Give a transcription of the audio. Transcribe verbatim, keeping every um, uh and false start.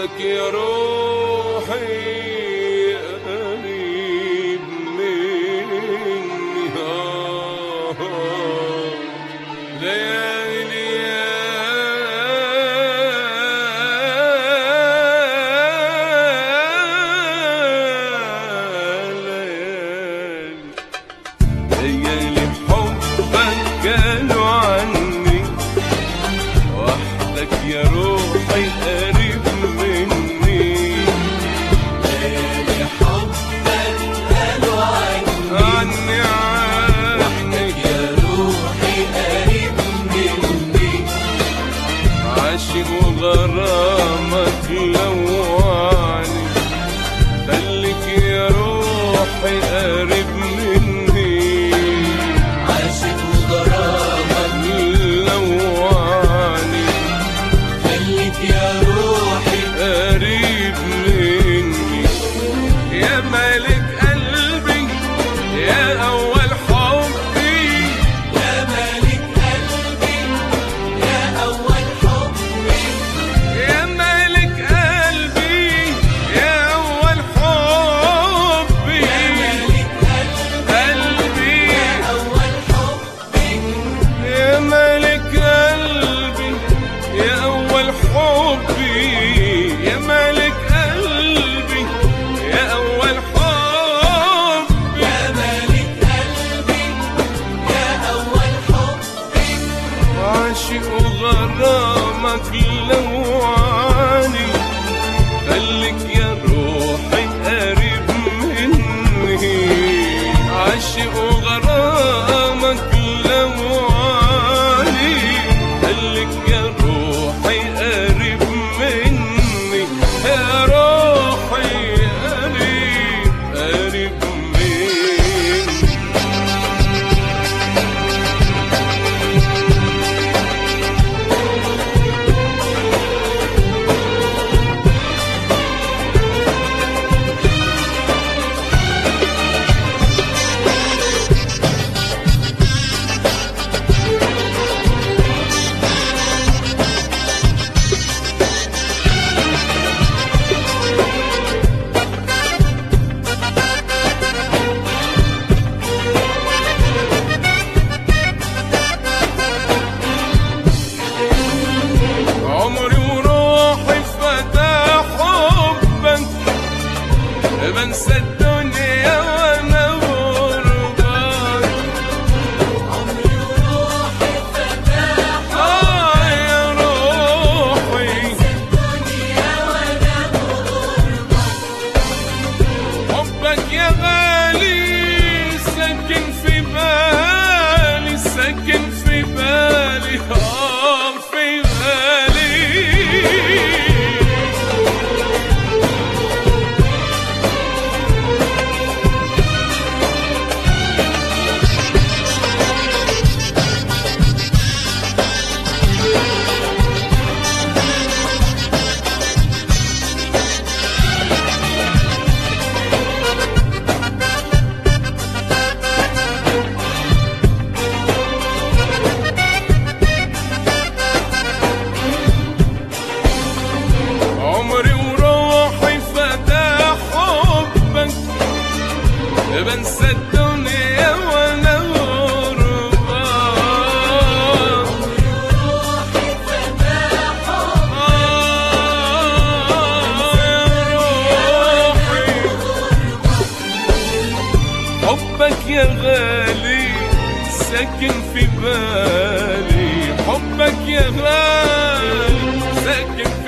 وحدك يا روحي قريب مني. آه ليالي يا ليالي ليالي حبك قالوا عني وحدك يا روحي قريب مني. ليالي حبك قالوا عني عني وحدك يا روحي قريب مني. عاشق وغرامك لوعني خليك يا روحي قريب مني. عاشق وغرامك لوعني خليك يا روحي قريب مني. يا مالك قلبي يا أول حبي. يا مالك قلبي يا أول حبي. يا مالك قلبي يا أول حبي. يا مالك قلبي قلبي يا أول حبي. يا مالك قلبي يا أول حبي. يا مالك قلبي يا أول حبي. يا مالك قلبي يا أول حبي. عاشق وغرامك لوعني خليك يا روحي قريب مني. عاشق وغرامك لوعني خليك يا روحي قريب مني. يا روحي قريب قريب مني. عمري وروحي فدا حبك بنسى الدنيا وانا غربان. عمري وروحي فدا آه يا روحي الدنيا وأنا غربة. حبك يا غالي ساكن في بالي ساكن في بالي آه في بالي. عمري وروحي فدا حبك بنسى الدنيا وانا غربان. روحي فدا حبك آه يا روحي حبك يا غالي ساكن في بالي. حبك يا غالي ساكن